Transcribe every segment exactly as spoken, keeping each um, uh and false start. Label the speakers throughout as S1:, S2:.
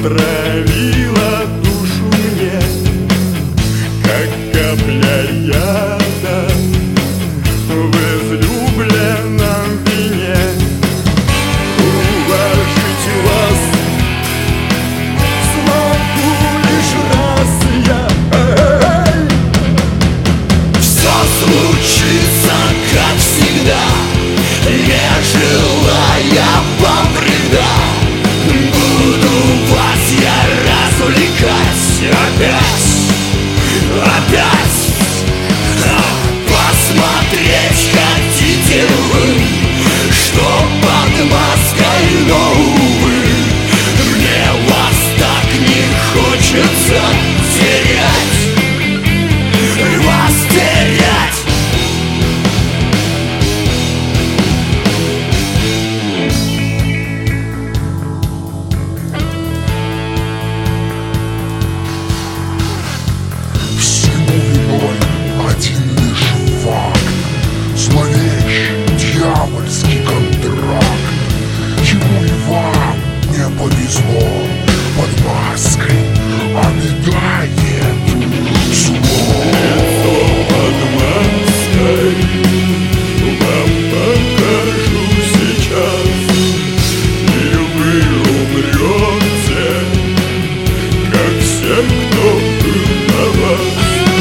S1: отравила душу мне, как капля яда в излюбленном вине. Уважить вас смогу лишь раз я. Эй!
S2: Все случится, как всегда, не желая вам вреда. Буду вас я развлекать опять, опять. Посмотреть хотите вы, что под маской, но увы, мне вас так не хочется терять, вас терять.
S3: Всему виной один лишь факт, зловещий дьявольский контракт. Ему и вам не повезло, под маской обитает зло.
S1: Под маской вам покажу сейчас, и вы умрете, как все, кто был до вас.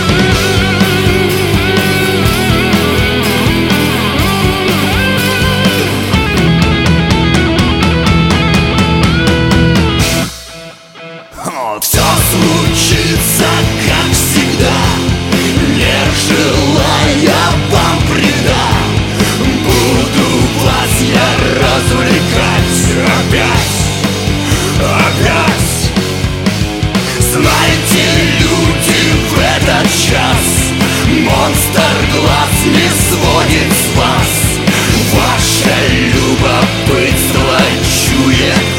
S2: Все случится, как всегда, не желая вам вреда. Буду вас я развлекать опять, опять. Знаете, люди, в этот час монстр глаз не сводит с вас. Ваше любопытство чует